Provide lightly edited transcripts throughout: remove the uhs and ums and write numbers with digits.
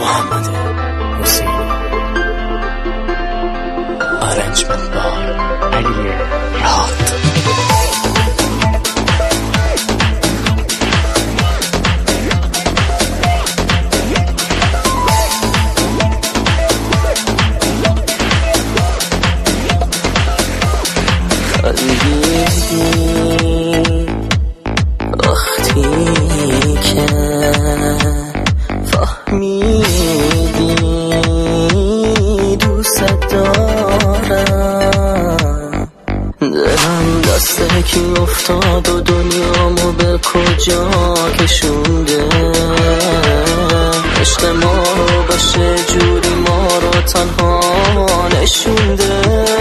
محمد حسینی. آرنجمنت بای علی راد. وقتی که فهمیدی دوست دارم، دلم دسته کی افتاد و دنیامو به کجا کشونده. عشق ما رو به جوری ما رو تنها نشونده.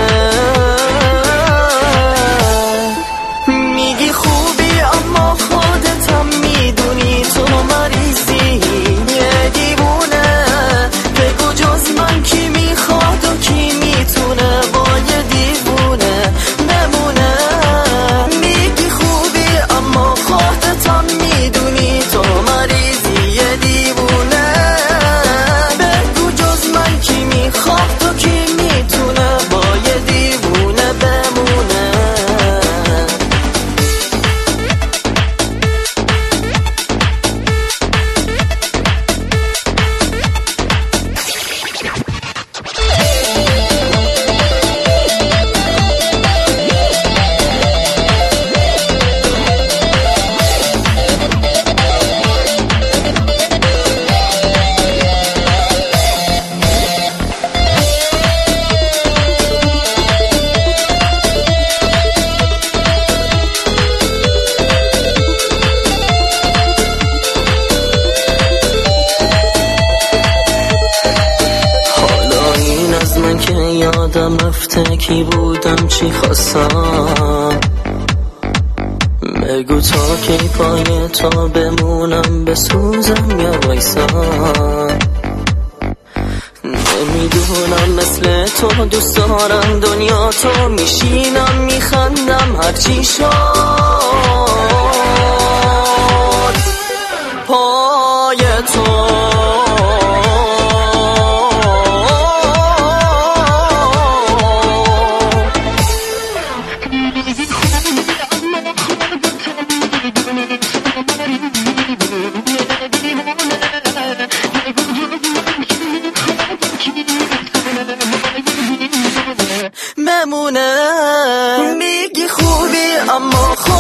میگی خوبی اما خودتم میدونی تو مریضی یه دیوونه. بگو جز من کی میخواد و کی میتونه با یه دیوونه بمونه. میگی خوبی اما خودتم میدونی تو مریضی یه دیوونه. بگو جز من کی میخواد و کی میتونه با یه دیوونه بمونه. من که یادم رفته کی بودم چی خواستم. بگو تا کی پای تو بمونم بسوزم یا وایسم. نمیدونم مثل تو دوست دارم دنیا تو میشینم میخندم هرچی شد پای تو. بمونه. میگی خوبی اما